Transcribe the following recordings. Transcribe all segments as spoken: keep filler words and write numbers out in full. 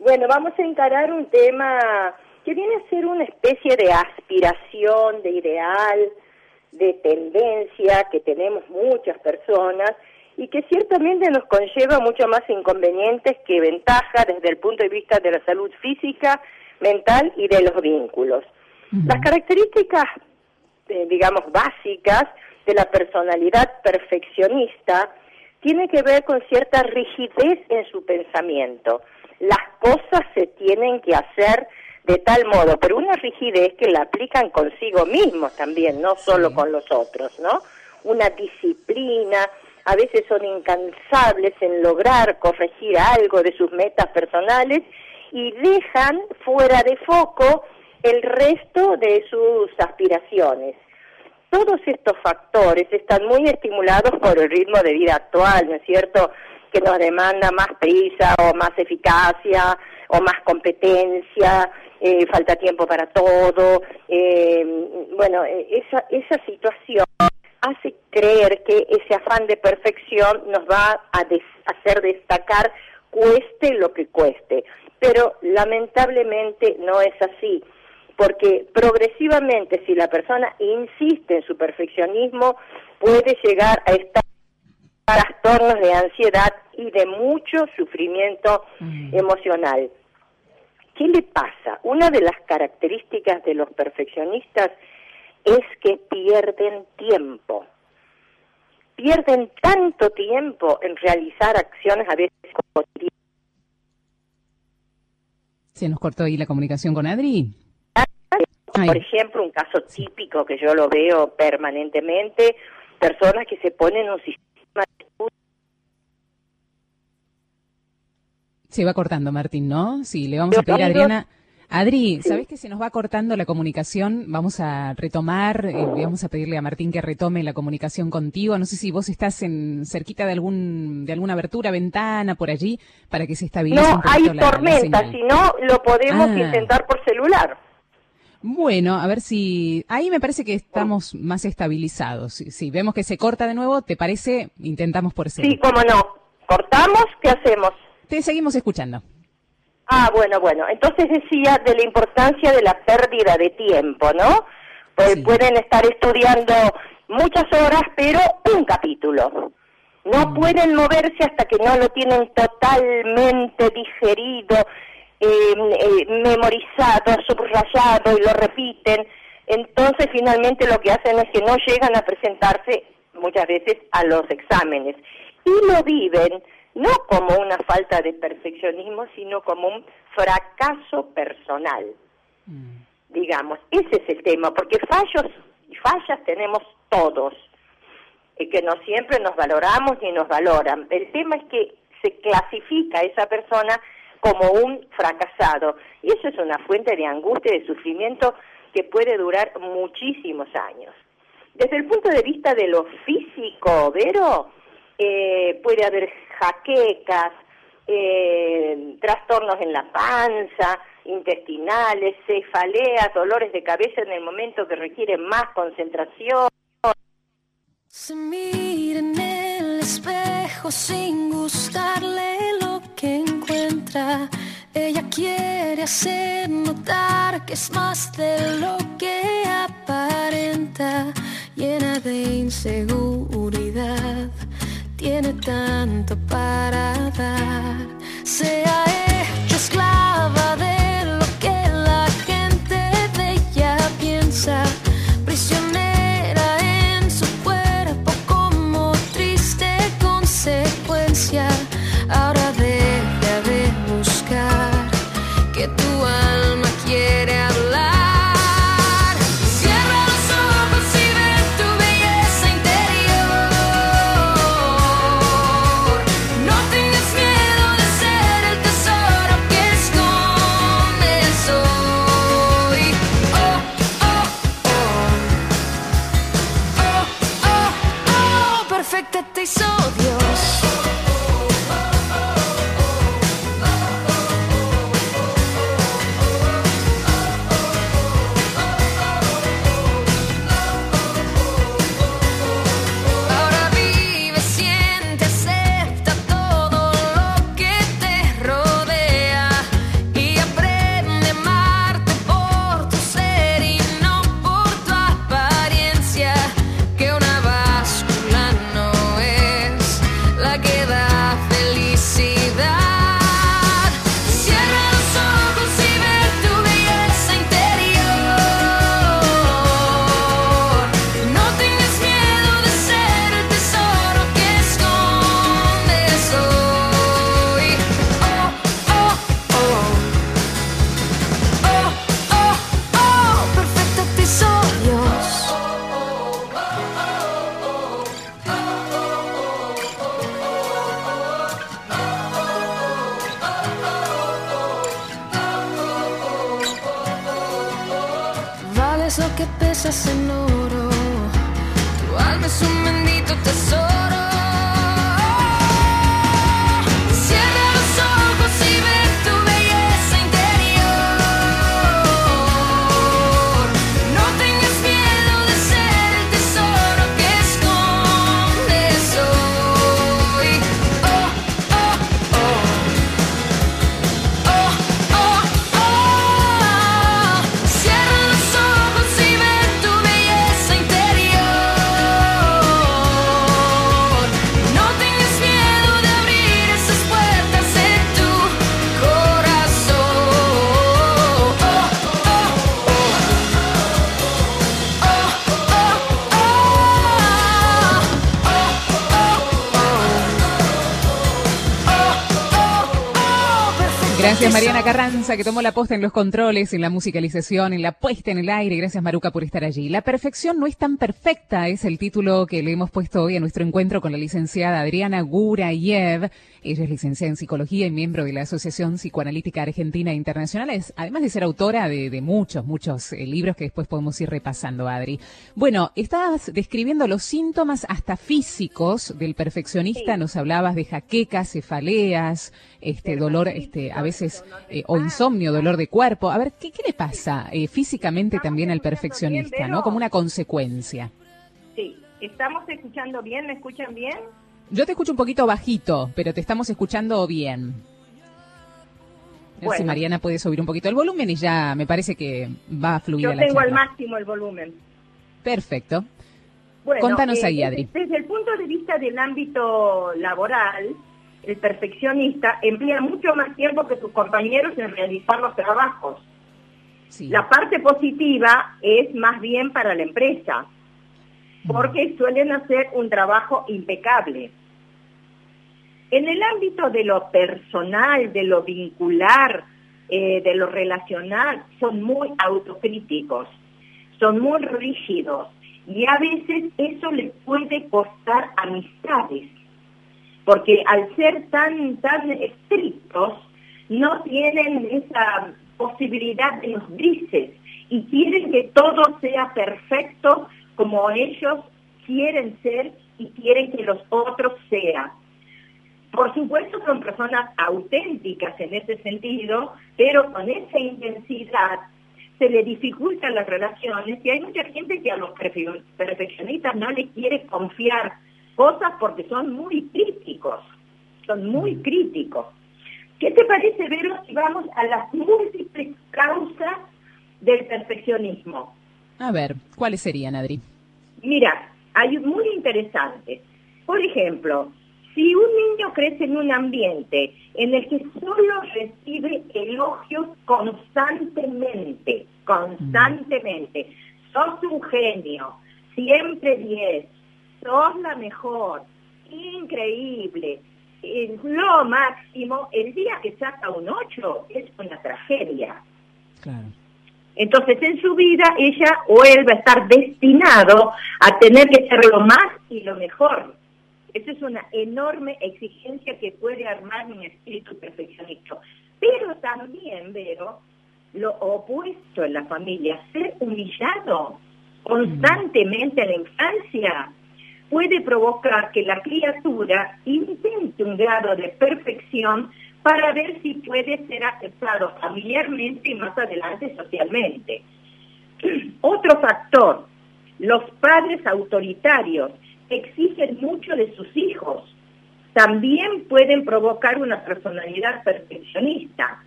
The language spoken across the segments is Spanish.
Bueno, vamos a encarar un tema que viene a ser una especie de aspiración, de ideal, de tendencia que tenemos muchas personas y que ciertamente nos conlleva mucho más inconvenientes que ventajas desde el punto de vista de la salud física, mental y de los vínculos. Uh-huh. Las características, eh, digamos, básicas de la personalidad perfeccionista tienen que ver con cierta rigidez en su pensamiento. Las cosas se tienen que hacer de tal modo, pero una rigidez que la aplican consigo mismos también, no solo sí. con los otros, ¿no? Una disciplina, a veces son incansables en lograr corregir algo de sus metas personales y dejan fuera de foco el resto de sus aspiraciones. Todos estos factores están muy estimulados por el ritmo de vida actual, ¿no es cierto?, que nos demanda más prisa o más eficacia o más competencia, eh, falta tiempo para todo. Eh, bueno, esa, esa situación hace creer que ese afán de perfección nos va a des- hacer destacar cueste lo que cueste, pero lamentablemente no es así, porque progresivamente si la persona insiste en su perfeccionismo puede llegar a estar trastornos de ansiedad y de mucho sufrimiento mm. emocional. ¿Qué le pasa? Una de las características de los perfeccionistas es que pierden tiempo. Pierden tanto tiempo en realizar acciones a veces cotidianas. ¿Se nos cortó ahí la comunicación con Adri? Por ejemplo, un caso típico que yo lo veo permanentemente, personas que se ponen un sistema. Se va cortando, Martín, ¿no? Sí, le vamos a pedir a Adriana. Adri, ¿sabés que se nos va cortando la comunicación? Vamos a retomar, eh, vamos a pedirle a Martín que retome la comunicación contigo. No sé si vos estás en cerquita de algún de alguna abertura, ventana, por allí, para que se estabilice no, un poquito la, hay tormenta, la si no, lo podemos ah. intentar por celular. Bueno, a ver si... Ahí me parece que estamos más estabilizados. Si, si vemos que se corta de nuevo, ¿te parece? Intentamos por celular. Sí, cómo no. ¿Cortamos? ¿Qué hacemos? Te seguimos escuchando. Ah, bueno, bueno. Entonces decía de la importancia de la pérdida de tiempo, ¿no? Pues sí. Pueden estar estudiando muchas horas, pero un capítulo. No mm. pueden moverse hasta que no lo tienen totalmente digerido, eh, eh, memorizado, subrayado y lo repiten. Entonces finalmente lo que hacen es que no llegan a presentarse muchas veces a los exámenes. Y lo viven no como una falta de perfeccionismo, sino como un fracaso personal, mm. digamos. Ese es el tema, porque fallos y fallas tenemos todos, y que no siempre nos valoramos ni nos valoran. El tema es que se clasifica a esa persona como un fracasado, y eso es una fuente de angustia y de sufrimiento que puede durar muchísimos años. Desde el punto de vista de lo físico, Vero, eh, puede haber jaquecas, eh, trastornos en la panza, intestinales, cefaleas, dolores de cabeza en el momento que requieren más concentración. Se mira en el espejo sin gustarle lo que encuentra. Ella quiere hacer notar que es más de lo que aparenta, llena de inseguridad. Tiene tanto para dar, se ha hecho esclava de lo que la gente de ella piensa, prisionera en su cuerpo como triste consecuencia. Ahora deja de buscar que tu alma quiere hablar. beso que pesas en oro. Tu alma es un bendito tesoro. Cierra los ojos y ve tu belleza interior. No tengas miedo de ser el tesoro que escondes hoy. Oh, oh, oh. Oh, oh, oh. Cierra los ojos y ve tu belleza interior. No tengas miedo de abrir esas puertas de tu corazón. Oh, oh, oh. Oh, oh, oh. Gracias Mariana Carranza, que tomó la posta en los controles, en la musicalización, en la puesta en el aire. Gracias Maruca por estar allí. La perfección no es tan perfecta, es el título que le hemos puesto hoy a nuestro encuentro con la licenciada Adriana Gurayev. Ella es licenciada en psicología y miembro de la Asociación Psicoanalítica Argentina Internacional, es, además de ser autora de, de muchos, muchos eh, libros que después podemos ir repasando, Adri. Bueno, estabas describiendo los síntomas hasta físicos del perfeccionista, Sí. nos hablabas de jaquecas, cefaleas, este dolor, este a veces, eh, o insomnio, dolor de cuerpo. A ver, ¿qué, qué le pasa eh, físicamente también al perfeccionista, no? Como una consecuencia. Sí, ¿estamos escuchando bien? ¿Me escuchan bien? Yo te escucho un poquito bajito, pero te estamos escuchando bien. A ver Bueno. si Mariana puede subir un poquito el volumen y ya me parece que va a fluir Yo la tengo al charla. máximo el volumen. Perfecto. Bueno, Contanos eh, ahí, Adri. Desde, desde el punto de vista del ámbito laboral, el perfeccionista emplea mucho más tiempo que sus compañeros en realizar los trabajos. Sí. La parte positiva es más bien para la empresa, porque suelen hacer un trabajo impecable. En el ámbito de lo personal, de lo vincular, eh, de lo relacional, son muy autocríticos, son muy rígidos, y a veces eso les puede costar amistades, porque al ser tan, tan estrictos, no tienen esa posibilidad de los grises, y quieren que todo sea perfecto como ellos quieren ser y quieren que los otros sean. Por supuesto son personas auténticas en ese sentido, pero con esa intensidad se le dificultan las relaciones, y hay mucha gente que a los perfe- perfeccionistas no les quiere confiar cosas porque son muy críticos, son muy críticos. ¿Qué te parece, Vero, si vamos a las múltiples causas del perfeccionismo? A ver, ¿cuáles serían, Adri? Mira, hay muy interesantes. Por ejemplo, si un niño crece en un ambiente en el que solo recibe elogios constantemente, constantemente, sos un genio, siempre diez, sos la mejor, increíble, es lo máximo, el día que saca un ocho es una tragedia. Claro. Entonces en su vida ella o él va a estar destinado a tener que ser lo más y lo mejor. Eso es una enorme exigencia que puede armar un espíritu perfeccionista. Pero también, Vero, lo opuesto en la familia, ser humillado constantemente en la infancia, puede provocar que la criatura intente un grado de perfección para ver si puede ser aceptado familiarmente y más adelante socialmente. Otro factor, los padres autoritarios exigen mucho de sus hijos, también pueden provocar una personalidad perfeccionista.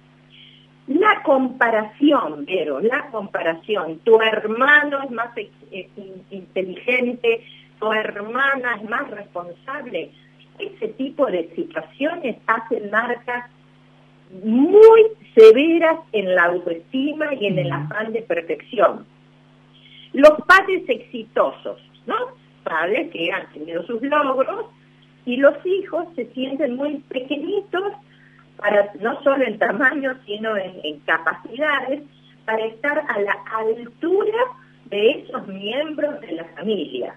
La comparación, Vero, la comparación, tu hermano es más eh, inteligente, tu hermana es más responsable. Ese tipo de situaciones hacen marcas muy severas en la autoestima y en el afán de perfección. Los padres exitosos, ¿no? Padres que han tenido sus logros, y los hijos se sienten muy pequeñitos, para no solo en tamaño, sino en, en capacidades, para estar a la altura de esos miembros de la familia.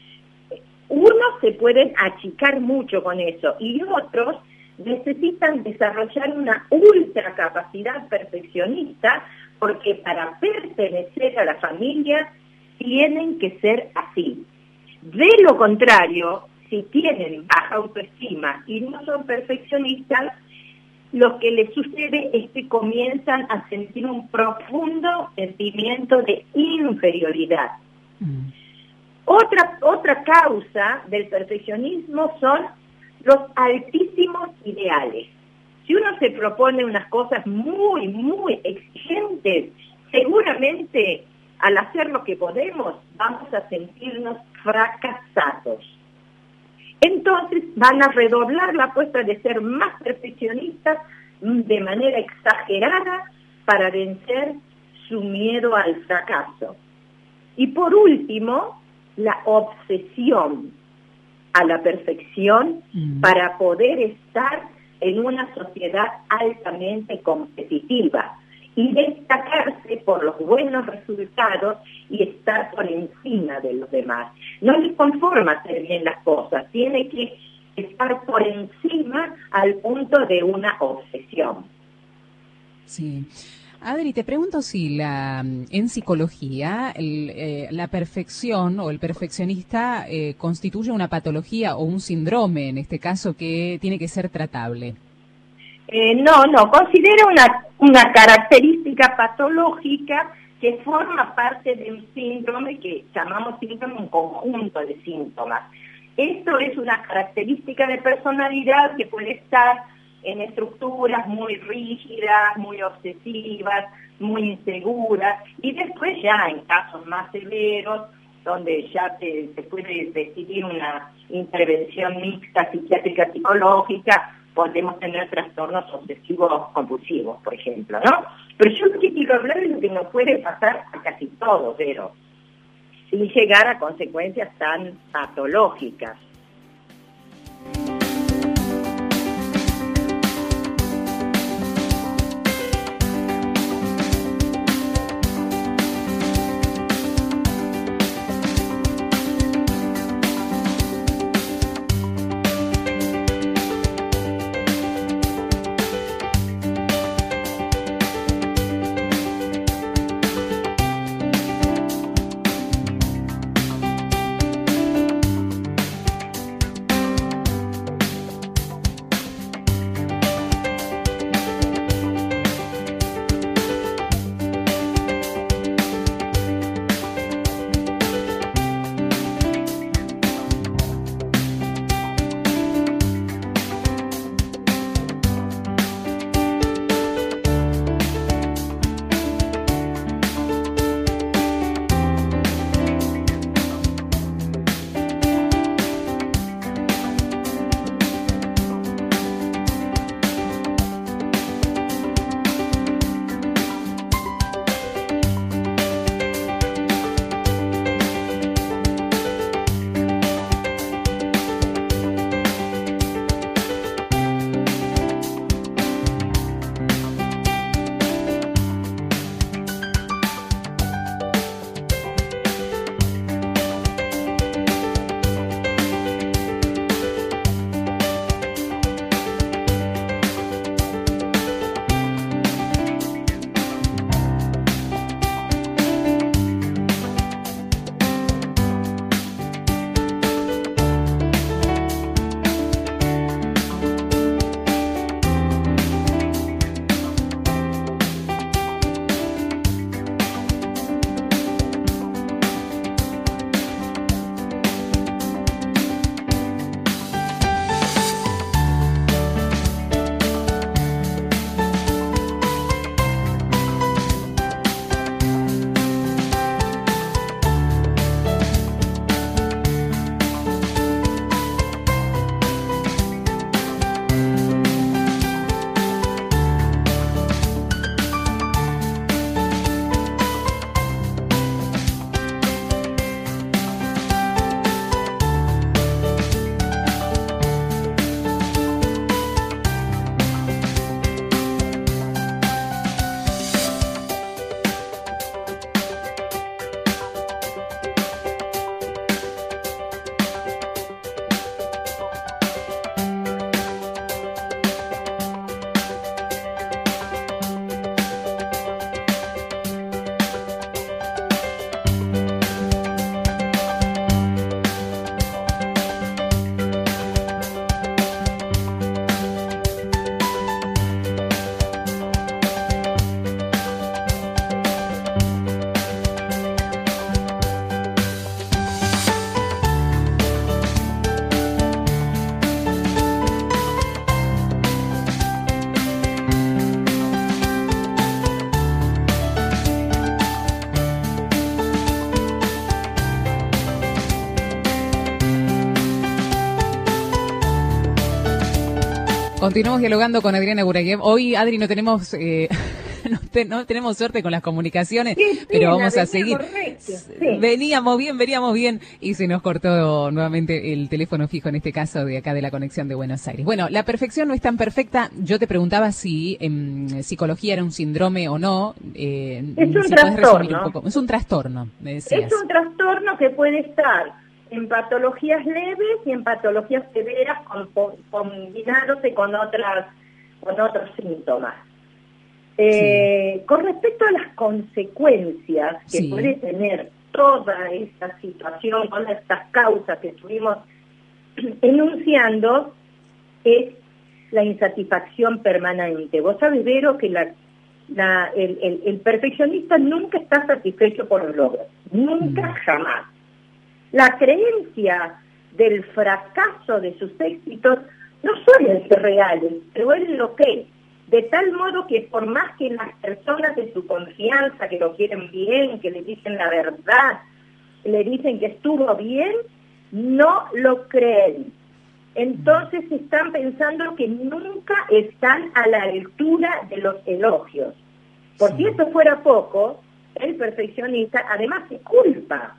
Unos se pueden achicar mucho con eso, y otros necesitan desarrollar una ultra capacidad perfeccionista porque para pertenecer a la familia tienen que ser así. De lo contrario, si tienen baja autoestima y no son perfeccionistas, lo que les sucede es que comienzan a sentir un profundo sentimiento de inferioridad. Mm. Otra, otra causa del perfeccionismo son los altísimos ideales. Si uno se propone unas cosas muy, muy exigentes, seguramente al hacer lo que podemos vamos a sentirnos fracasados. Entonces van a redoblar la apuesta de ser más perfeccionistas de manera exagerada para vencer su miedo al fracaso. Y por último, la obsesión a la perfección mm. para poder estar en una sociedad altamente competitiva y destacarse por los buenos resultados y estar por encima de los demás. No les conforma hacer bien las cosas, tiene que estar por encima al punto de una obsesión. Sí. Adri, te pregunto si la en psicología el, eh, la perfección o el perfeccionista eh, constituye una patología o un síndrome, en este caso, que tiene que ser tratable. Eh, no, no, considero una, una característica patológica que forma parte de un síndrome que llamamos síndrome, un conjunto de síntomas. Esto es una característica de personalidad que puede estar en estructuras muy rígidas, muy obsesivas, muy inseguras, y después ya en casos más severos, donde ya se, se puede decidir una intervención mixta psiquiátrica psicológica, podemos tener trastornos obsesivos compulsivos, por ejemplo, ¿no? Pero yo lo que quiero hablar es lo que nos puede pasar a casi todos, pero sin llegar a consecuencias tan patológicas. Continuamos dialogando con Adriana Buraguev. Hoy, Adri, no tenemos eh, no, te, no tenemos suerte con las comunicaciones, Qué pero pena, vamos a venía seguir. correcto, sí. Veníamos bien, veníamos bien, y se nos cortó nuevamente el teléfono fijo, en este caso de acá de la conexión de Buenos Aires. Bueno, la perfección no es tan perfecta. Yo te preguntaba si en psicología era un síndrome o no. Eh, Es un si puedes resumir trastorno. un poco. Es un trastorno, me decías. Es un trastorno que puede estar en patologías leves y en patologías severas con, con, combinándose con otras con otros síntomas. Eh, sí. Con respecto a las consecuencias que sí. puede tener toda esta situación, todas estas causas que estuvimos enunciando, es la insatisfacción permanente. Vos sabés, Vero, que la, la, el, el, el perfeccionista nunca está satisfecho por los logros, nunca, mm. jamás. La creencia del fracaso de sus éxitos no suelen ser reales, pero es lo que es. De tal modo que por más que las personas de su confianza, que lo quieren bien, que le dicen la verdad, le dicen que estuvo bien, no lo creen. Entonces están pensando que nunca están a la altura de los elogios. Por si eso fuera poco, el perfeccionista además se culpa.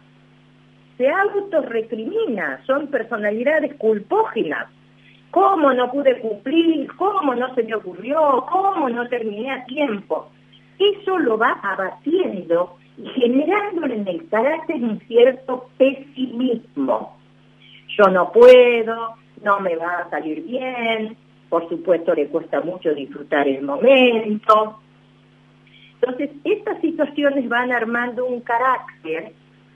Se autorrecrimina, son personalidades culpógenas. ¿Cómo no pude cumplir? ¿Cómo no se me ocurrió? ¿Cómo no terminé a tiempo? Eso lo va abatiendo y generándole en el carácter un cierto pesimismo. Yo no puedo, no me va a salir bien, por supuesto le cuesta mucho disfrutar el momento. Entonces, estas situaciones van armando un carácter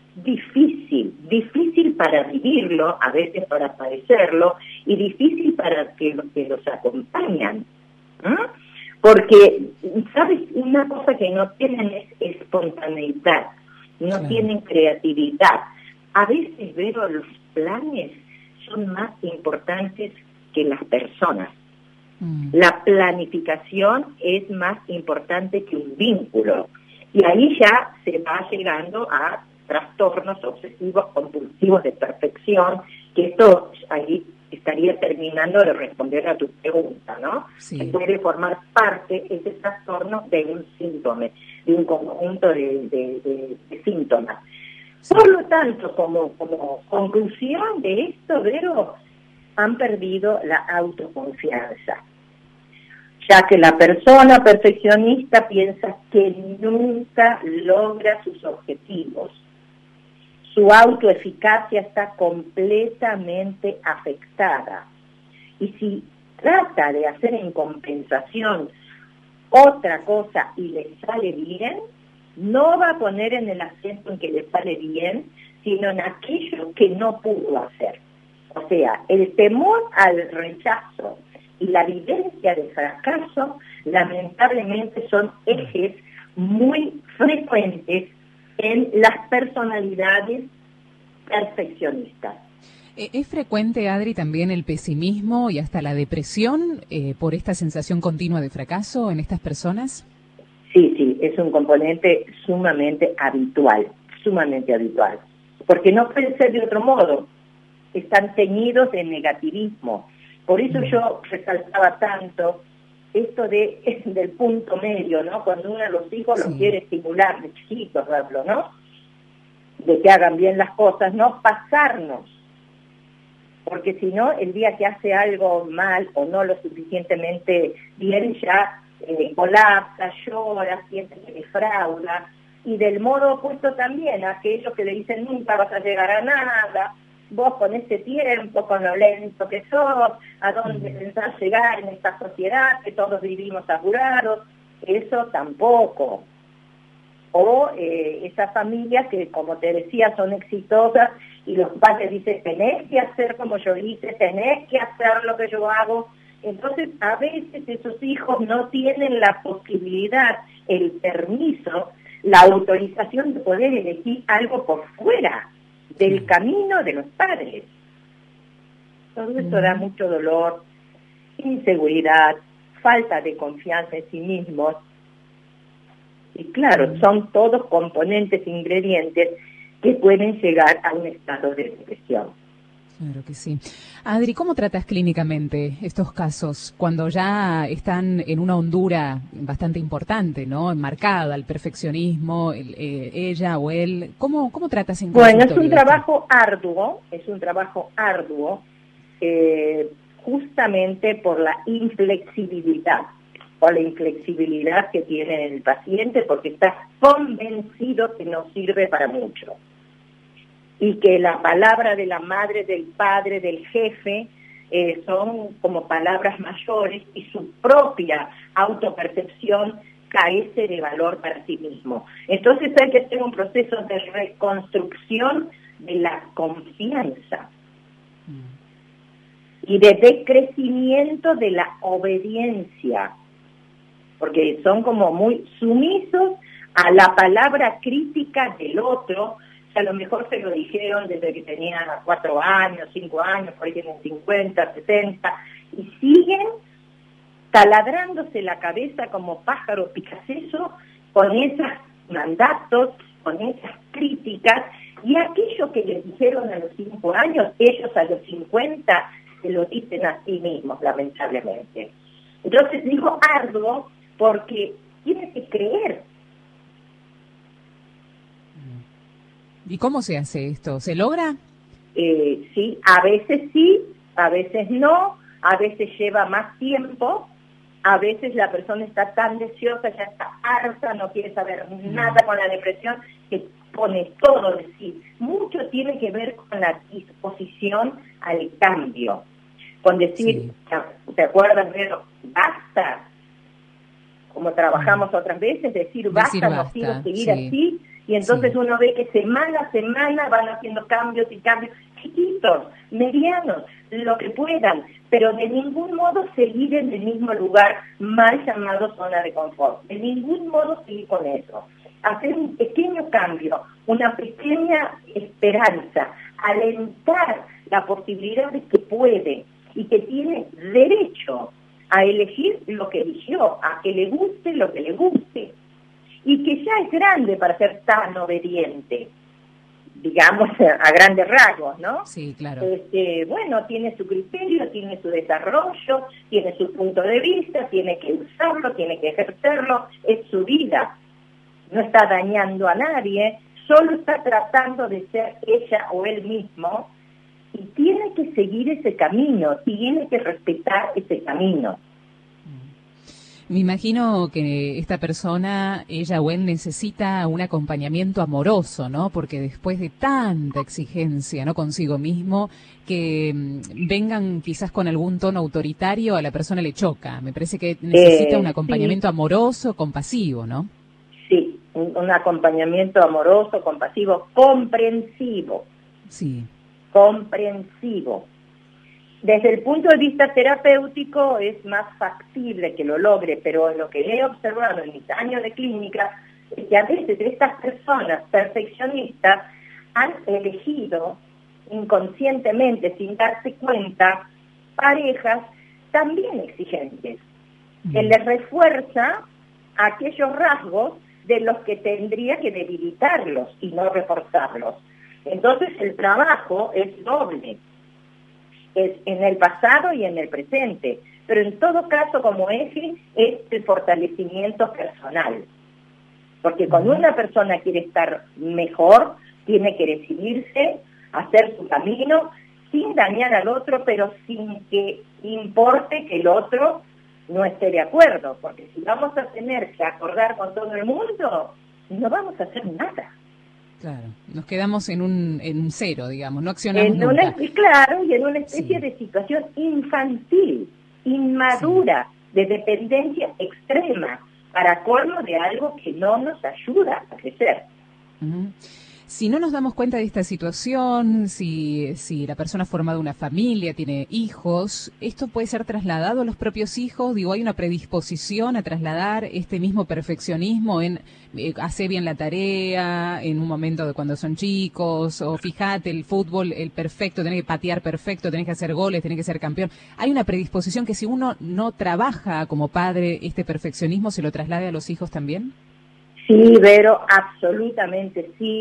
difícil, difícil para vivirlo, a veces para padecerlo, y difícil para que los que los acompañan. ¿eh? Porque, ¿sabes? Una cosa que no tienen es espontaneidad, no sí. tienen creatividad. A veces, Vero, los planes son más importantes que las personas. Mm. La planificación es más importante que un vínculo. Y ahí ya se va llegando a trastornos obsesivos compulsivos de perfección, que esto ahí estaría terminando de responder a tu pregunta, ¿no? Sí. Que puede formar parte ese trastorno de un síntoma, de un conjunto de, de, de, de síntomas. Sí. Por lo tanto, como, como conclusión de esto, Vero, han perdido la autoconfianza, ya que la persona perfeccionista piensa que nunca logra sus objetivos. Su autoeficacia está completamente afectada. Y si trata de hacer en compensación otra cosa y le sale bien, no va a poner en el acento en que le sale bien, sino en aquello que no pudo hacer. O sea, el temor al rechazo y la vivencia del fracaso, lamentablemente, son ejes muy frecuentes en las personalidades perfeccionistas. ¿Es frecuente, Adri, también el pesimismo y hasta la depresión eh, por esta sensación continua de fracaso en estas personas? Sí, sí, es un componente sumamente habitual, sumamente habitual, porque no puede ser de otro modo, están teñidos de negativismo. Por eso yo resaltaba tanto esto de del punto medio, ¿no? Cuando uno de los hijos sí. los quiere estimular de chiquitos, ¿no? De que hagan bien las cosas, no pasarnos. Porque si no, el día que hace algo mal o no lo suficientemente bien, ya eh, colapsa, llora, siente que defrauda. Y del modo opuesto también, aquellos que le dicen nunca vas a llegar a nada, vos con este tiempo, con lo lento que sos, a dónde pensás llegar en esta sociedad, que todos vivimos apurados, eso tampoco. O eh, esas familias que, como te decía, son exitosas y los padres dicen, tenés que hacer como yo hice, tenés que hacer lo que yo hago. Entonces, a veces esos hijos no tienen la posibilidad, el permiso, la autorización de poder elegir algo por fuera del camino de los padres. Todo esto da mucho dolor, inseguridad, falta de confianza en sí mismos. Y claro, son todos componentes, ingredientes que pueden llegar a un estado de depresión. Claro que sí. Adri, ¿cómo tratas clínicamente estos casos cuando ya están en una hondura bastante importante, ¿no? Enmarcada, el perfeccionismo, el, eh, ella o él. ¿Cómo, cómo tratas en Bueno, es consultorio un esto? trabajo arduo, es un trabajo arduo, eh, justamente por la inflexibilidad, por la inflexibilidad que tiene el paciente, porque está convencido que no sirve para mucho. Y que la palabra de la madre, del padre, del jefe, eh, son como palabras mayores y su propia autopercepción carece de valor para sí mismo. Entonces hay que hacer un proceso de reconstrucción de la confianza y de decrecimiento de la obediencia, porque son como muy sumisos a la palabra crítica del otro. A lo mejor se lo dijeron desde que tenían cuatro años, cinco años, por ahí tienen cincuenta, sesenta, y siguen taladrándose la cabeza como pájaro picaceso con esos mandatos, con esas críticas, y aquello que les dijeron a los cinco años, ellos a los cincuenta se lo dicen a sí mismos, lamentablemente. Entonces digo arduo porque tiene que creer. ¿Y cómo se hace esto? ¿Se logra? Eh, sí, a veces sí, a veces no, a veces lleva más tiempo, a veces la persona está tan deseosa, ya está harta, no quiere saber nada con la depresión, que pone todo de sí. Mucho tiene que ver con la disposición al cambio, con decir, sí. ¿Te acuerdas, Vero? Basta, como trabajamos mm. otras veces, decir basta, decir basta no quiero seguir sí. así. Y entonces sí. uno ve que semana a semana van haciendo cambios y cambios, chiquitos, medianos, lo que puedan, pero de ningún modo seguir en el mismo lugar mal llamado zona de confort. De ningún modo seguir con eso. Hacer un pequeño cambio, una pequeña esperanza, alentar la posibilidad de que puede y que tiene derecho a elegir lo que eligió, a que le guste lo que le guste. Y que ya es grande para ser tan obediente, digamos, a grandes rasgos, ¿no? Sí, claro. Este, bueno, tiene su criterio, tiene su desarrollo, tiene su punto de vista, tiene que usarlo, tiene que ejercerlo, es su vida. No está dañando a nadie, solo está tratando de ser ella o él mismo y tiene que seguir ese camino, tiene que respetar ese camino. Me imagino que esta persona, ella o él, necesita un acompañamiento amoroso, ¿no? Porque después de tanta exigencia, ¿no? Consigo mismo, que mmm, vengan quizás con algún tono autoritario, a la persona le choca. Me parece que necesita eh, un acompañamiento sí. amoroso, compasivo, ¿no? Sí, un, un acompañamiento amoroso, compasivo, comprensivo. Sí. Comprensivo. Desde el punto de vista terapéutico es más factible que lo logre, pero lo que he observado en mis años de clínica es que a veces estas personas perfeccionistas han elegido inconscientemente, sin darse cuenta, parejas también exigentes, que les refuerza aquellos rasgos de los que tendría que debilitarlos y no reforzarlos. Entonces el trabajo es doble. Es en el pasado y en el presente, pero en todo caso como eje es el fortalecimiento personal, porque cuando una persona quiere estar mejor, tiene que decidirse, hacer su camino, sin dañar al otro, pero sin que importe que el otro no esté de acuerdo, porque si vamos a tener que acordar con todo el mundo, no vamos a hacer nada. Claro, nos quedamos en un en un cero, digamos, no accionamos en nunca. Una, claro, y en una especie sí. de situación infantil, inmadura, sí. de dependencia extrema, para colmo de algo que no nos ayuda a crecer. Uh-huh. Si no nos damos cuenta de esta situación, si, si la persona ha formado una familia, tiene hijos, ¿esto puede ser trasladado a los propios hijos? Digo, ¿hay una predisposición a trasladar este mismo perfeccionismo en eh, hacer bien la tarea, en un momento de cuando son chicos, o fíjate, el fútbol, el perfecto, tenés que patear perfecto, tenés que hacer goles, tenés que ser campeón? ¿Hay una predisposición que si uno no trabaja como padre este perfeccionismo, se lo traslade a los hijos también? Sí, Vero, absolutamente sí.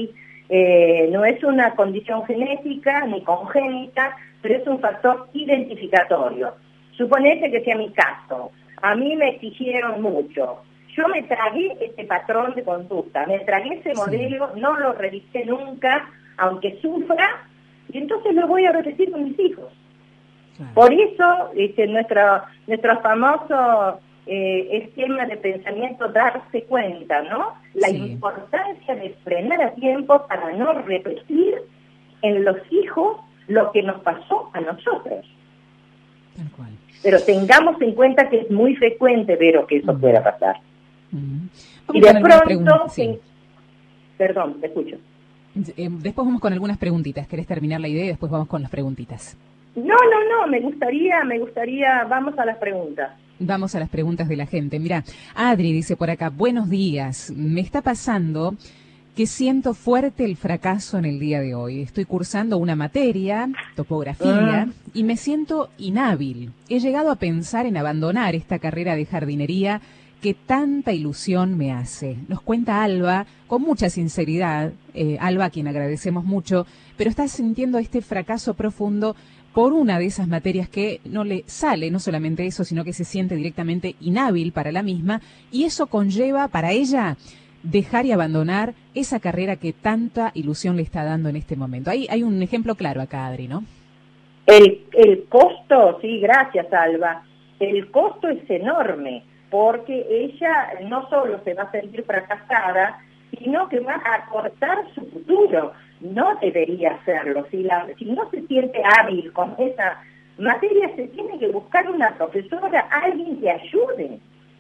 Eh, no es una condición genética ni congénita, pero es un factor identificatorio. Suponete que sea mi caso. A mí me exigieron mucho. Yo me tragué ese patrón de conducta, me tragué ese modelo, sí. No lo revisé nunca, aunque sufra, y entonces lo voy a repetir con mis hijos. Claro. Por eso este, nuestro, nuestro famoso eh, esquema de pensamiento, darse cuenta, ¿no? La sí. importancia de frenar a tiempo para no repetir en los hijos lo que nos pasó a nosotros. Tal cual. Pero tengamos en cuenta que es muy frecuente ver que eso uh-huh. pueda pasar. Uh-huh. Y de pronto... Sí. En... Perdón, te escucho. Eh, después vamos con algunas preguntitas. ¿Querés terminar la idea y después vamos con las preguntitas? No, no, no, me gustaría, me gustaría, vamos a las preguntas. Vamos a las preguntas de la gente. Mira, Adri dice por acá, buenos días, me está pasando que siento fuerte el fracaso en el día de hoy. Estoy cursando una materia, topografía, uh. y me siento inhábil. He llegado a pensar en abandonar esta carrera de jardinería que tanta ilusión me hace. Nos cuenta Alba, con mucha sinceridad, eh, Alba a quien agradecemos mucho, pero está sintiendo este fracaso profundo por una de esas materias que no le sale, no solamente eso, sino que se siente directamente inhábil para la misma, y eso conlleva para ella dejar y abandonar esa carrera que tanta ilusión le está dando en este momento. Hay, hay un ejemplo claro acá, Adri, ¿no? El, el costo, sí, gracias, Alba. El costo es enorme, porque ella no solo se va a sentir fracasada, sino que va a cortar su futuro. No debería hacerlo. Si, la, si no se siente hábil con esa materia, se tiene que buscar una profesora, alguien que ayude.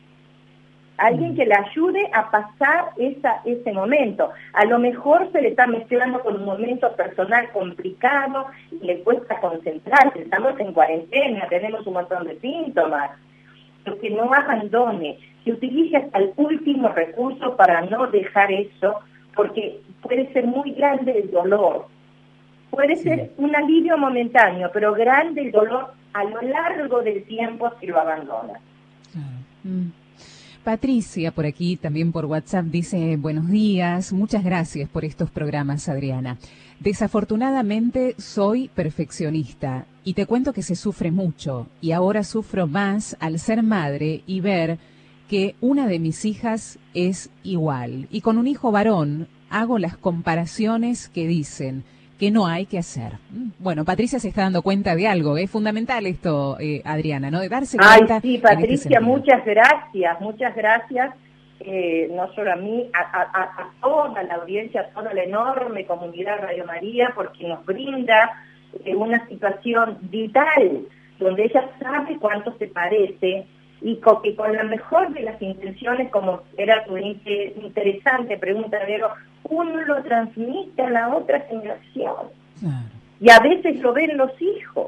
Alguien que le ayude a pasar esa, ese momento. A lo mejor se le está mezclando con un momento personal complicado y le cuesta concentrarse. Estamos en cuarentena, tenemos un montón de síntomas. Pero que no abandone, que utilice hasta el último recurso para no dejar eso, porque puede ser muy grande el dolor. Puede sí. ser un alivio momentáneo, pero grande el dolor a lo largo del tiempo si lo abandona. Claro. Mm. Patricia, por aquí, también por WhatsApp, dice, buenos días, muchas gracias por estos programas, Adriana. Desafortunadamente soy perfeccionista y te cuento que se sufre mucho y ahora sufro más al ser madre y ver que una de mis hijas es igual. Y con un hijo varón hago las comparaciones que dicen que no hay que hacer. Bueno, Patricia se está dando cuenta de algo, es fundamental esto, eh, Adriana, ¿no? De darse cuenta. Ay, sí, Patricia, este muchas gracias, muchas gracias, eh, no solo a mí, a, a, a toda la audiencia, a toda la enorme comunidad Radio María, porque nos brinda eh, una situación vital, donde ella sabe cuánto se parece, y con, que con la mejor de las intenciones, como era tu inter, interesante pregunta, Vero, uno lo transmite a la otra generación. Claro. Y a veces lo ven los hijos.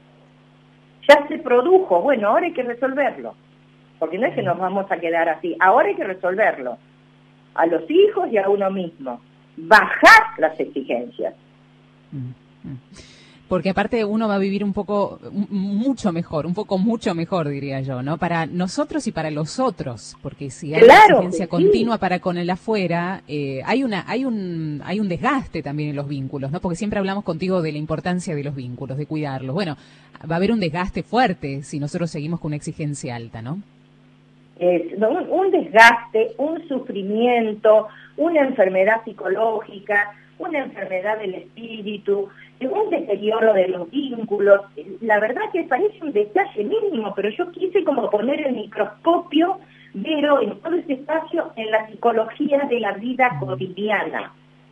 Ya se produjo, bueno, ahora hay que resolverlo. Porque no es que nos vamos a quedar así, ahora hay que resolverlo. A los hijos y a uno mismo. Bajar las exigencias. Mm, mm. Porque aparte uno va a vivir un poco, mucho mejor, un poco mucho mejor, diría yo, ¿no? Para nosotros y para los otros, porque si hay claro, una exigencia continua sí. para con el afuera, eh, hay una, hay un, hay un desgaste también en los vínculos, ¿no? Porque siempre hablamos contigo de la importancia de los vínculos, de cuidarlos. Bueno, va a haber un desgaste fuerte si nosotros seguimos con una exigencia alta, ¿no? Es un, un desgaste, un sufrimiento, una enfermedad psicológica, una enfermedad del espíritu, un deterioro de los vínculos. La verdad que parece un detalle mínimo, pero yo quise como poner el microscopio, pero en todo ese espacio, en la psicología de la vida cotidiana,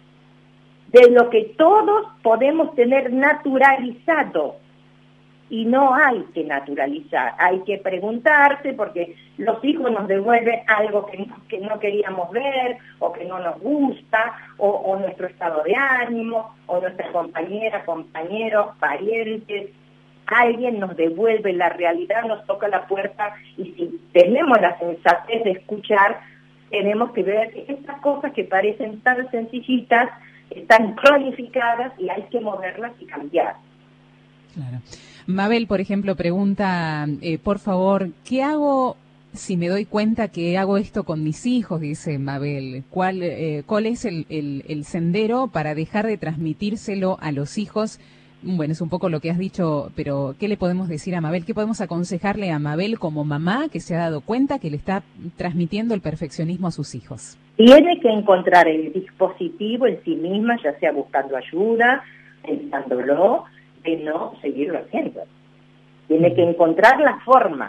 de lo que todos podemos tener naturalizado. Y no hay que naturalizar, hay que preguntarse, porque los hijos nos devuelven algo que no, que no queríamos ver, o que no nos gusta, o, o nuestro estado de ánimo, o nuestra compañera, compañeros, parientes. Alguien nos devuelve la realidad, nos toca la puerta, y si tenemos la sensatez de escuchar, tenemos que ver que estas cosas que parecen tan sencillitas están cronificadas y hay que moverlas y cambiar. Claro. Mabel, por ejemplo, pregunta, eh, por favor, ¿qué hago si me doy cuenta que hago esto con mis hijos? Dice Mabel. ¿Cuál, eh, cuál es el, el, el sendero para dejar de transmitírselo a los hijos? Bueno, es un poco lo que has dicho, pero ¿qué le podemos decir a Mabel? ¿Qué podemos aconsejarle a Mabel como mamá que se ha dado cuenta que le está transmitiendo el perfeccionismo a sus hijos? Tiene que encontrar el dispositivo en sí misma, ya sea buscando ayuda, pensándolo, de no seguirlo haciendo. Tiene que encontrar la forma.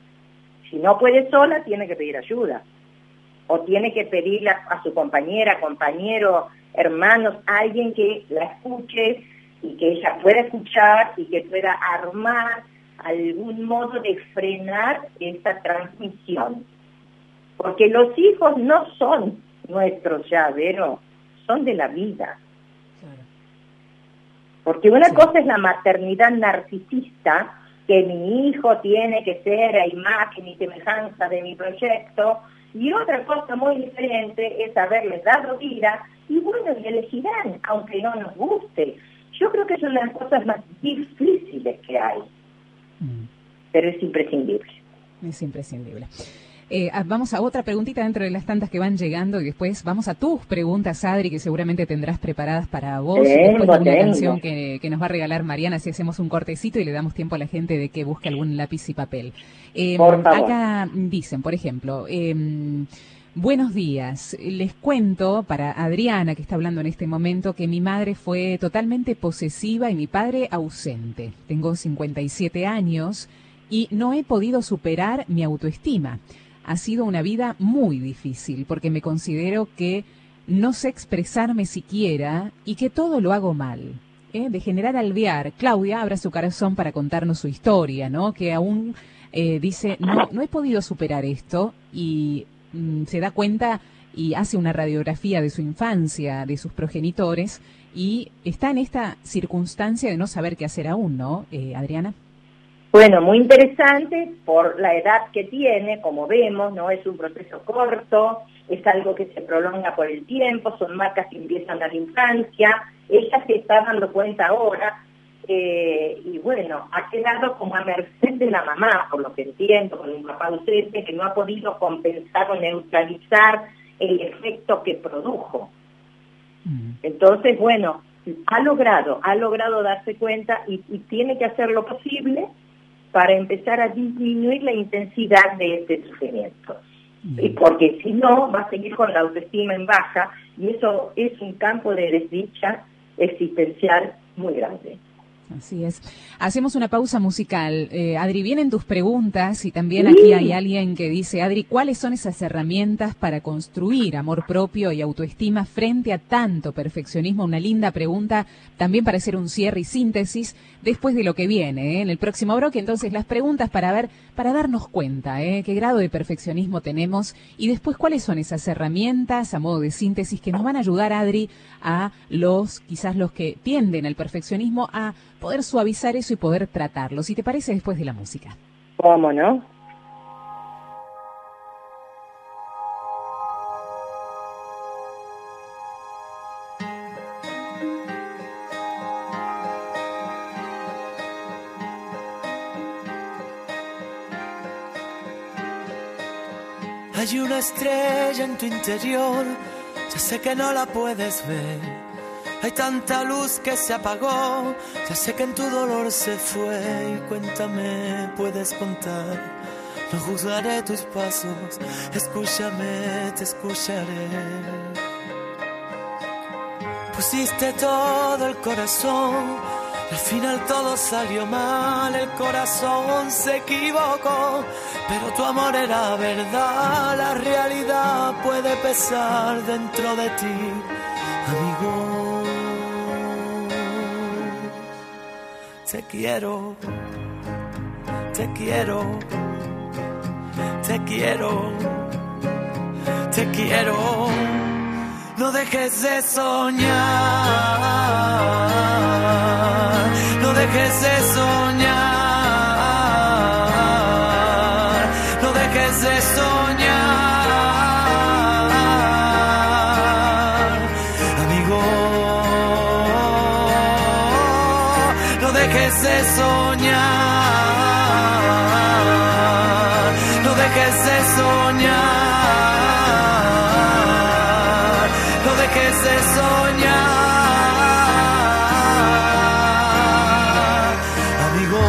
Si no puede sola, tiene que pedir ayuda. O tiene que pedirle a, a su compañera, compañero, hermanos, alguien que la escuche y que ella pueda escuchar y que pueda armar algún modo de frenar esta transmisión. Porque los hijos no son nuestros ya, Vero, son de la vida. Claro. Porque una Sí. cosa es la maternidad narcisista, que mi hijo tiene que ser a imagen y semejanza de mi proyecto, y otra cosa muy diferente es haberles dado vida, y bueno, y elegirán, aunque no nos guste. Yo creo que son las cosas más difíciles que hay, Mm. pero es imprescindible. Es imprescindible. Eh, vamos a otra preguntita dentro de las tantas que van llegando y después vamos a tus preguntas, Adri, que seguramente tendrás preparadas para vos. Tengo, y después de una tengo. canción que, que nos va a regalar Mariana, si hacemos un cortecito y le damos tiempo a la gente de que busque algún lápiz y papel. Eh, Por favor. Acá dicen, por ejemplo, eh, buenos días. Les cuento para Adriana, que está hablando en este momento, que mi madre fue totalmente posesiva y mi padre ausente. Tengo cincuenta y siete años y no he podido superar mi autoestima. Ha sido una vida muy difícil porque me considero que no sé expresarme siquiera y que todo lo hago mal. ¿eh? De General Alvear, Claudia abra su corazón para contarnos su historia, ¿no? Que aún eh, dice, no, no he podido superar esto y mm, se da cuenta y hace una radiografía de su infancia, de sus progenitores y está en esta circunstancia de no saber qué hacer aún, ¿no, eh, Adriana? Bueno, muy interesante por la edad que tiene, como vemos, no es un proceso corto, es algo que se prolonga por el tiempo, son marcas que empiezan a la infancia, ella se está dando cuenta ahora, eh, y bueno, ha quedado como a merced de la mamá, por lo que entiendo, con un papá ausente que no ha podido compensar o neutralizar el efecto que produjo. Mm. Entonces, bueno, ha logrado, ha logrado darse cuenta y, y tiene que hacer lo posible para empezar a disminuir la intensidad de este sufrimiento. Mm. Y porque si no, va a seguir con la autoestima en baja y eso es un campo de desdicha existencial muy grande. Así es. Hacemos una pausa musical. Eh, Adri, vienen tus preguntas y también Sí. aquí hay alguien que dice, Adri, ¿cuáles son esas herramientas para construir amor propio y autoestima frente a tanto perfeccionismo? Una linda pregunta también para hacer un cierre y síntesis después de lo que viene, ¿eh? En el próximo bloque. Entonces, las preguntas para ver, para darnos cuenta, ¿eh? Qué grado de perfeccionismo tenemos y después cuáles son esas herramientas a modo de síntesis que nos van a ayudar, Adri, a los, quizás los que tienden al perfeccionismo a poder suavizar eso y poder tratarlo. Si te parece, después de la música. ¿Cómo no? Hay una estrella en tu interior, ya sé que no la puedes ver. Hay tanta luz que se apagó, ya sé que en tu dolor se fue. Y cuéntame, puedes contar, no juzgaré tus pasos. Escúchame, te escucharé. Pusiste todo el corazón, al final todo salió mal. El corazón se equivocó, pero tu amor era verdad. La realidad puede pesar dentro de ti, amigo. Te quiero, te quiero, te quiero, te quiero. No dejes de soñar, no dejes de soñar, no dejes de soñar, amigo. No dejes de soñar, no dejes de dejes de soñar, amigo.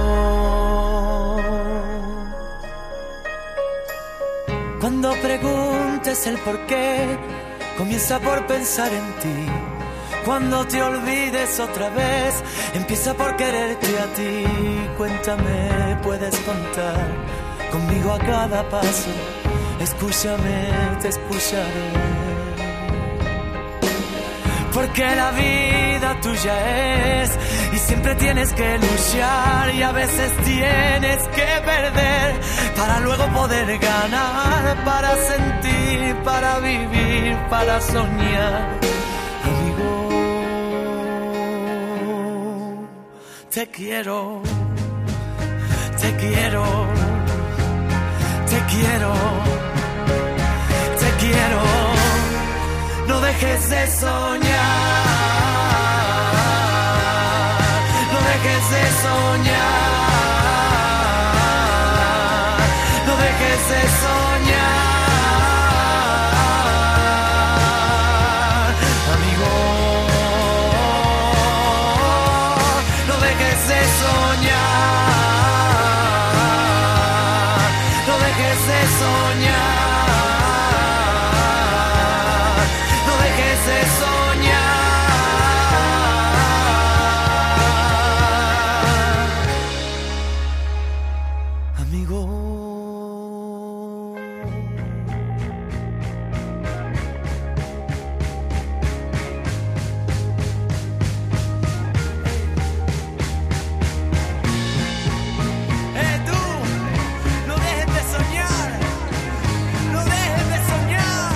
Cuando preguntes el por qué, comienza por pensar en ti. Cuando te olvides otra vez, empieza por quererte a ti. Cuéntame, puedes contar conmigo a cada paso. Escúchame, te escucharé. Porque la vida tuya es y siempre tienes que luchar, y a veces tienes que perder para luego poder ganar, para sentir, para vivir, para soñar. Amigo, te quiero, te quiero, te quiero, te quiero. No dejes de soñar, no dejes de soñar, no dejes de soñar, amigo. No dejes de soñar, no dejes de soñar. De soñar, amigo. Eh, tú, no dejes de soñar, no dejes de soñar.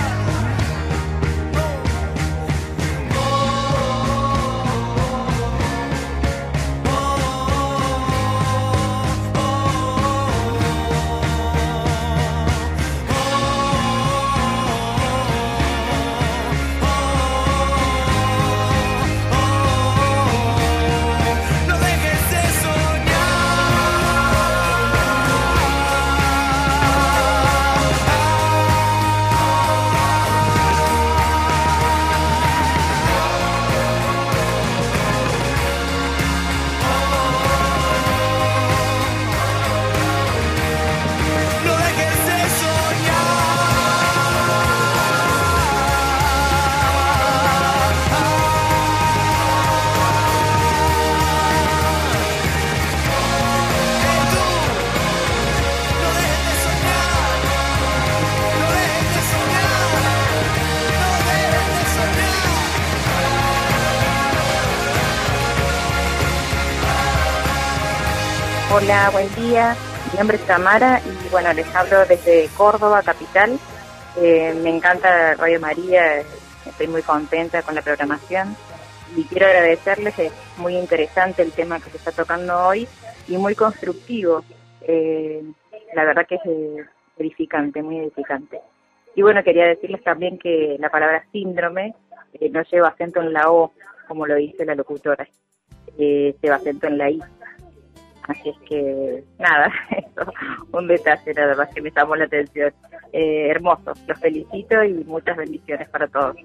Hola, buen día. Mi nombre es Tamara y bueno, les hablo desde Córdoba, capital. Eh, me encanta Radio María, estoy muy contenta con la programación y quiero agradecerles, es muy interesante el tema que se está tocando hoy y muy constructivo. Eh, la verdad que es eh, edificante, muy edificante. Y bueno, quería decirles también que la palabra síndrome eh, no lleva acento en la O, como lo dice la locutora, eh, lleva acento en la I. Así es que, nada, eso, un detalle nada más que me llamó la atención. Eh, hermoso, los felicito y muchas bendiciones para todos.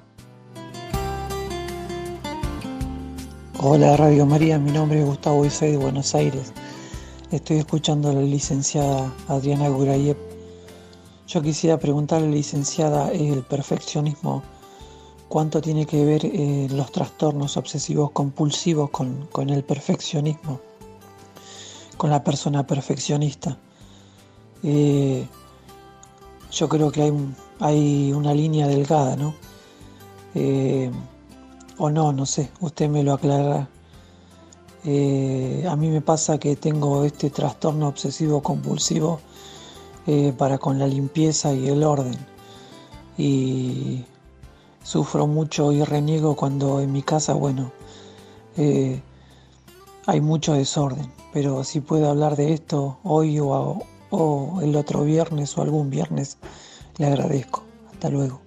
Hola Radio María, mi nombre es Gustavo y soy de Buenos Aires. Estoy escuchando a la licenciada Adriana Gurayev. Yo quisiera preguntarle, licenciada, el perfeccionismo, ¿cuánto tiene que ver eh, los trastornos obsesivos compulsivos con, con el perfeccionismo? Con la persona perfeccionista. Eh, yo creo que hay, un, hay una línea delgada, ¿no? Eh, o no, no sé, usted me lo aclarará. Eh, a mí me pasa que tengo este trastorno obsesivo compulsivo eh, para con la limpieza y el orden. Y sufro mucho y reniego cuando en mi casa, bueno, eh, hay mucho desorden. Pero si puedo hablar de esto hoy o, o el otro viernes o algún viernes, le agradezco. Hasta luego.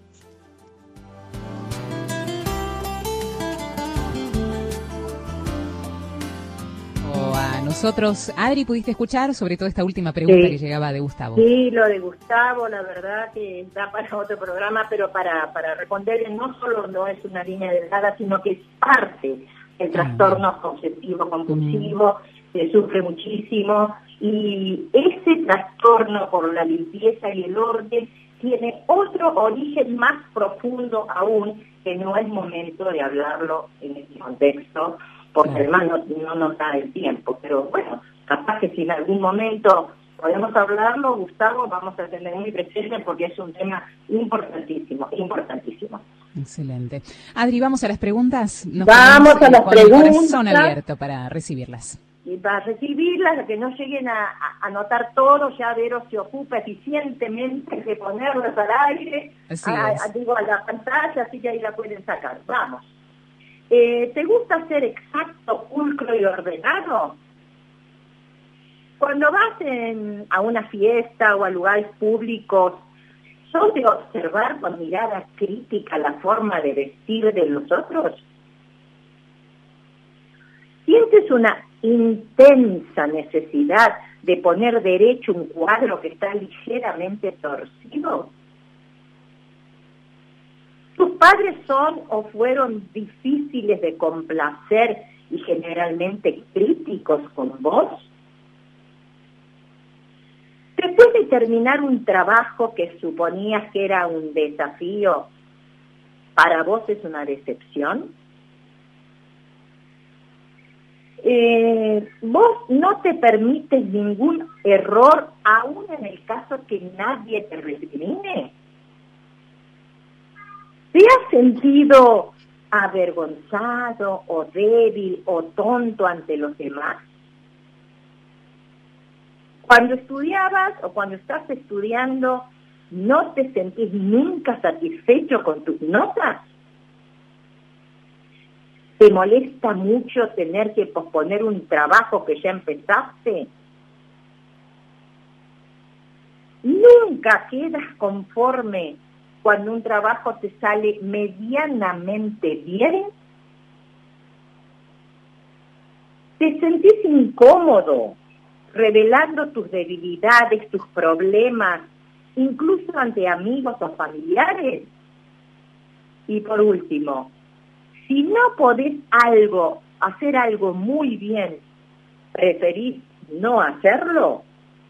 nosotros. Adri, ¿pudiste escuchar sobre todo esta última pregunta Sí. que llegaba de Gustavo? Sí, lo de Gustavo, la verdad que da para otro programa, pero para, para responderle no solo no es una línea delgada, sino que es parte del trastorno obsesivo compulsivo, se sufre muchísimo, y ese trastorno por la limpieza y el orden tiene otro origen más profundo aún, que no es momento de hablarlo en este contexto, porque además no, no nos da el tiempo, pero bueno, capaz que si en algún momento podemos hablarlo, Gustavo, vamos a tener muy presente porque es un tema importantísimo, importantísimo. Excelente. Adri, vamos a las preguntas. Nos Vamos ponemos, a eh, las con preguntas. el corazón abierto para recibirlas. Y para recibirlas, que no lleguen a, a anotar todo, ya Vero se ocupa eficientemente de ponerlas al aire, Así a, es. a, digo, a la pantalla, así que ahí la pueden sacar. Vamos. Eh, ¿Te gusta ser exacto, pulcro y ordenado? Cuando vas en, a una fiesta o a lugares públicos, ¿sos de observar con mirada crítica la forma de vestir de los otros? ¿Sientes una intensa necesidad de poner derecho un cuadro que está ligeramente torcido? ¿Tus padres son o fueron difíciles de complacer y generalmente críticos con vos? Después de terminar un trabajo que suponías que era un desafío, ¿para vos es una decepción? Eh, ¿Vos no te permites ningún error, aún en el caso que nadie te recrimine? ¿Te has sentido avergonzado o débil o tonto ante los demás? Cuando estudiabas o cuando estás estudiando, ¿no te sentís nunca satisfecho con tus notas? ¿Te molesta mucho tener que posponer un trabajo que ya empezaste? ¿Nunca quedas conforme cuando un trabajo te sale medianamente bien? ¿Te sentís incómodo revelando tus debilidades, tus problemas, incluso ante amigos o familiares? Y por último, si no podés algo, hacer algo muy bien, ¿preferís no hacerlo?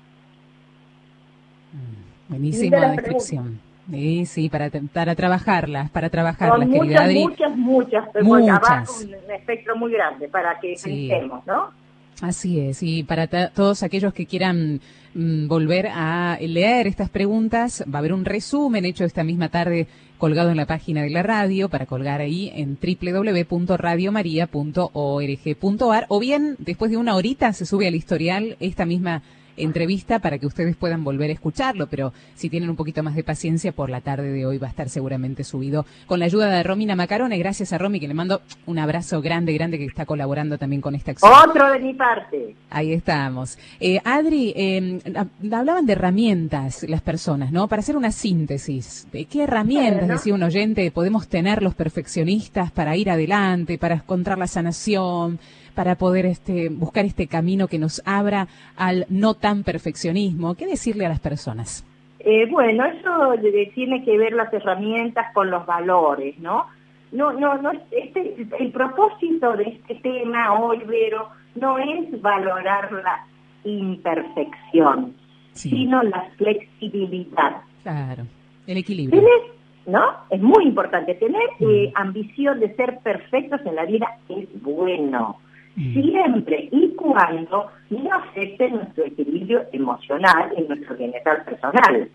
Buenísima la descripción. Sí, sí, para, para trabajarlas, para Son trabajarlas, querida muchas, Adri. muchas, muchas, pero Muchas. abarca un espectro muy grande para que Sí. pensemos, ¿no? Así es, y para ta- todos aquellos que quieran mm, volver a leer estas preguntas, va a haber un resumen hecho esta misma tarde colgado en la página de la radio, para colgar ahí en doble u doble u doble u punto radio maría punto org punto a r, o bien después de una horita se sube al historial esta misma entrevista para que ustedes puedan volver a escucharlo, pero si tienen un poquito más de paciencia, por la tarde de hoy va a estar seguramente subido con la ayuda de Romina Macarone. Gracias a Romy, que le mando un abrazo grande, grande, que está colaborando también con esta acción. Otro de mi parte. Ahí estamos. Eh, Adri, eh, hablaban de herramientas las personas, ¿no? Para hacer una síntesis, ¿de qué herramientas, Bueno. decía un oyente, podemos tener los perfeccionistas para ir adelante, para encontrar la sanación, para poder este, buscar este camino que nos abra al no tan perfeccionismo? ¿Qué decirle a las personas? Eh, bueno, eso de- tiene que ver las herramientas con los valores, ¿no? No, no, no. Este, el propósito de este tema hoy, Vero, no es valorar la imperfección, Sí. sino la flexibilidad. Claro, el equilibrio. Tener, ¿no? Es muy importante. Tener eh, ambición de ser perfectos en la vida es bueno. Mm. Siempre y cuando no afecte nuestro equilibrio emocional y nuestro bienestar personal.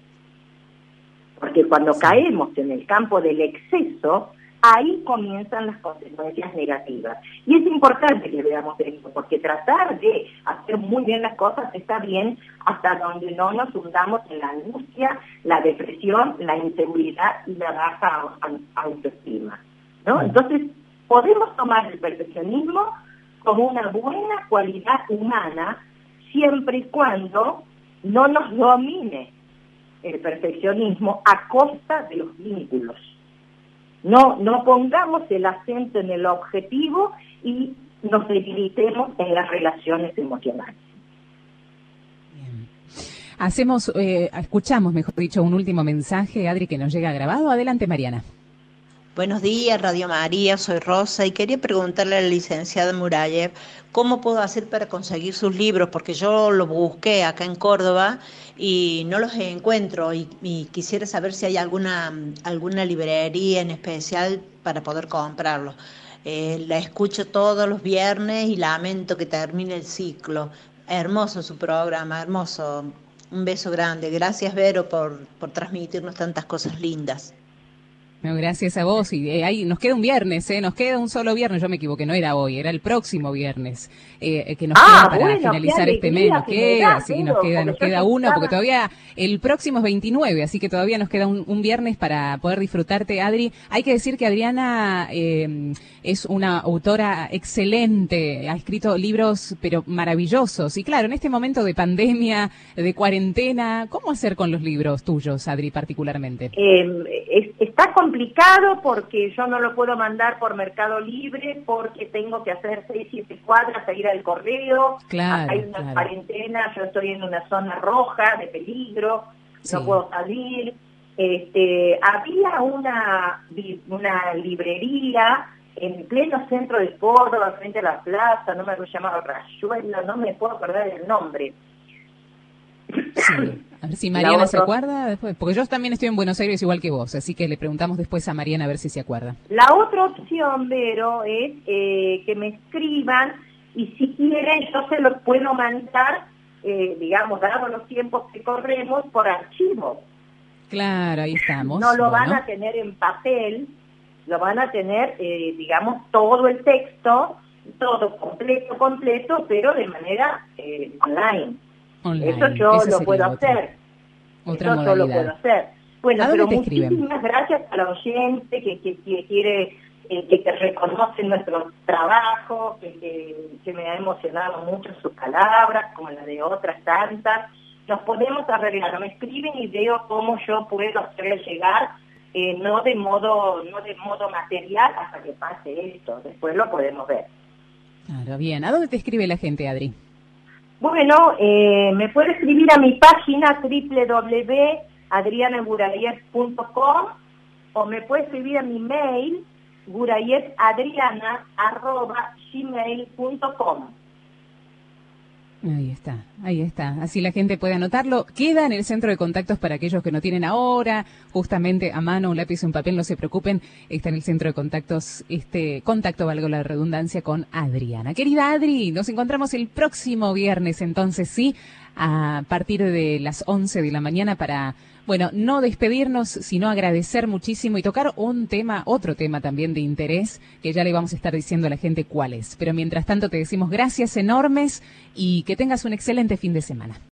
Porque cuando caemos en el campo del exceso, ahí comienzan las consecuencias negativas. Y es importante que veamos esto, porque tratar de hacer muy bien las cosas está bien hasta donde no nos hundamos en la angustia, la depresión, la inseguridad y la baja autoestima, ¿no? Entonces, podemos tomar el perfeccionismo como una buena cualidad humana, siempre y cuando no nos domine el perfeccionismo a costa de los vínculos. No, no pongamos el acento en el objetivo y nos debilitemos en las relaciones emocionales. Bien. Hacemos, eh, escuchamos, mejor dicho, un último mensaje, Adri, que nos llega grabado. Adelante, Mariana. Buenos días, Radio María, soy Rosa y quería preguntarle a la licenciada Murayev cómo puedo hacer para conseguir sus libros, porque yo los busqué acá en Córdoba y no los encuentro y, y quisiera saber si hay alguna, alguna librería en especial para poder comprarlos. Eh, la escucho todos los viernes y lamento que termine el ciclo. Hermoso su programa, hermoso. Un beso grande. Gracias, Vero, por, por transmitirnos tantas cosas lindas. No, gracias a vos. Y eh, ahí nos queda un viernes, ¿eh? Nos queda un solo viernes. Yo me equivoqué, no era hoy, era el próximo viernes. Eh, que nos ah, queda para bueno, finalizar este mes. Nos queda, sí, nos queda, nos queda uno, porque todavía el próximo es veintinueve, así que todavía nos queda un, un viernes para poder disfrutarte, Adri. Hay que decir que Adriana eh, es una autora excelente, ha escrito libros, pero maravillosos. Y claro, en este momento de pandemia, de cuarentena, ¿cómo hacer con los libros tuyos, Adri, particularmente? Eh, es, está con complicado porque yo no lo puedo mandar por Mercado Libre porque tengo que hacer seis, siete cuadras a ir al correo. Claro, hay una claro. cuarentena, yo estoy en una zona roja de peligro, Sí. no puedo salir. Este, había una, una librería en pleno centro de Córdoba, frente a la plaza, no me acuerdo, llamado Rayuela, no me puedo acordar el nombre. Sí. A ver si Mariana se acuerda después, porque yo también estoy en Buenos Aires igual que vos, así que le preguntamos después a Mariana a ver si se acuerda. La otra opción, Vero, es eh, que me escriban y si quieren yo se los puedo mandar, eh, digamos, dados los tiempos que corremos, por archivo. Claro, ahí estamos. No lo bueno. van a tener en papel, lo van a tener, eh, digamos, todo el texto, todo completo, completo, pero de manera eh, online. Online. Eso yo Esa lo sería puedo otra, hacer. Otra Eso modalidad. yo lo puedo hacer. Bueno, ¿A pero dónde te escriben? muchísimas gracias a la oyente que, que, que quiere, eh, que, que reconoce nuestro trabajo, que, que, que me ha emocionado mucho sus palabras, como la de otras tantas. Nos podemos arreglar, me escriben y veo cómo yo puedo hacerles llegar, eh, no de modo no de modo material hasta que pase esto, después lo podemos ver. Claro, bien. ¿A dónde te escribe la gente, Adri? Bueno, eh, me puede escribir a mi página doble u doble u doble u punto adriana gurayev punto com o me puede escribir a mi mail gurayepadriana arroba gmail punto com. Ahí está, ahí está. Así la gente puede anotarlo. Queda en el centro de contactos para aquellos que no tienen ahora, justamente a mano, un lápiz y un papel, no se preocupen. Está en el centro de contactos, este contacto, valga la redundancia, con Adriana. Querida Adri, nos encontramos el próximo viernes, entonces sí, a partir de las once de la mañana para, bueno, no despedirnos, sino agradecer muchísimo y tocar un tema, otro tema también de interés, que ya le vamos a estar diciendo a la gente cuál es. Pero mientras tanto te decimos gracias enormes y que tengas un excelente fin de semana.